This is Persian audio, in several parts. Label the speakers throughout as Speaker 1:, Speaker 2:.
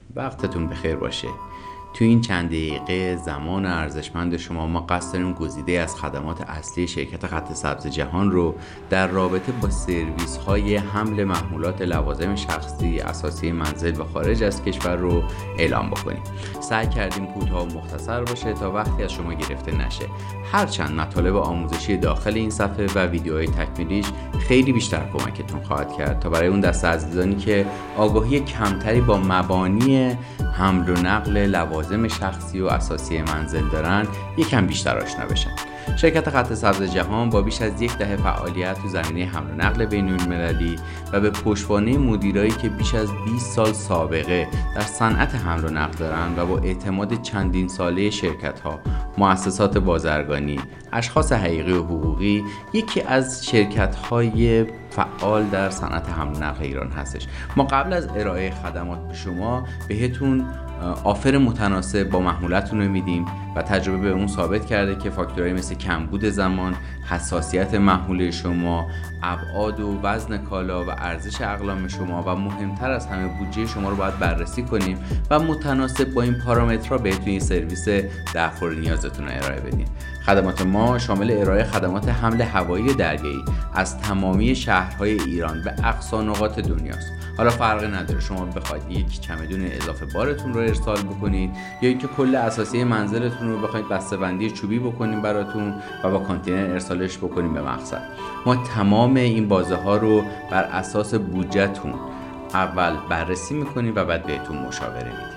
Speaker 1: وقتتون بخیر باشه. تو این چند دقیقه زمان ارزشمند شما ما قصد داریم گزیده از خدمات اصلی شرکت خط سبز جهان رو در رابطه با سرویس های حمل محمولات لوازم شخصی اساسی منزل و خارج از کشور رو اعلام بکنیم. سعی کردیم کوتاه و مختصر باشه تا وقتی از شما گرفته نشه. هرچند مطالب آموزشی داخل این صفحه و ویدیوهای تکمیلیش خیلی بیشتر کمکتون خواهد کرد تا برای اون دسته عزیزانی که آگاهی کمتری با مبانی حمل و نقل لوازم شخصی و اساسی منزل دارن یکم بیشتر آشنا بشن. شرکت خط سبز جهان با بیش از 10 فعالیت تو زمینه حمل و نقل بین‌المللی و به پشتوانه مدیرایی که بیش از 20 سال سابقه در صنعت حمل و نقل دارن و با اعتماد چندین ساله شرکت‌ها، مؤسسات بازرگانی، اشخاص حقیقی و حقوقی، یکی از شرکت‌های فعال در صنعت حمل و نقل ایران هستش. ما قبل از ارائه خدمات به شما بهتون آفر متناسب با محمولتون رو میدیم و تجربه به اون ثابت کرده که فاکتورهای مثل کمبود زمان، حساسیت محموله شما، ابعاد و وزن کالا و ارزش اقلام شما و مهمتر از همه بودجه شما رو باید بررسی کنیم و متناسب با این پارامترها بهتون این سرویس درخور نیازتون رو ارائه بدیم. خدمات ما شامل ارائه خدمات حمل هوایی دریایی از تمامی شهرهای ایران به اقصا نقاط دنیاست. حالا فرقی نداره شما بخواید یک چمدون اضافه بارتون رو ارسال بکنید یا اینکه کل اساسی منزلتون رو بخواید بسته‌بندی چوبی بکنیم براتون و با کانتینر ارسالش بکنیم به مقصد. ما تمام این بازه ها رو بر اساس بودجهتون اول بررسی میکنیم و بعد بهتون مشاوره میدیم.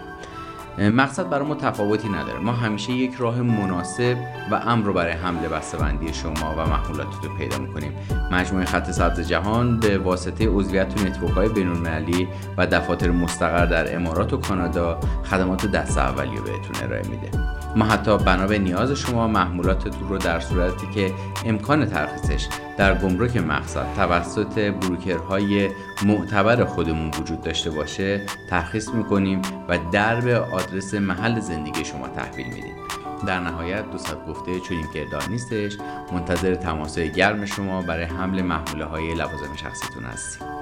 Speaker 1: مقصد برای ما تفاوتی نداره. ما همیشه یک راه مناسب و امن رو برای حمل بسته‌بندی شما و محمولاتتون پیدا می‌کنیم. مجموعه خط سبز جهان به واسطه عضویت تو نتورک‌های بین‌المللی و دفاتر مستقر در امارات و کانادا خدمات دست اولیه بهتون ارائه میده. ما حتی بنا به نیاز شما محمولاتتون رو در صورتی که امکان ترخیصش در گمرک مقصد توسط بروکرهای معتبر خودمون وجود داشته باشه ترخیص میکنیم و درب آدرس محل زندگی شما تحویل میدیم. در نهایت دوست گفته چنین کردار نیستش، منتظر تماس‌های گرم شما برای حمل محموله های لوازم شخصیتون هستیم.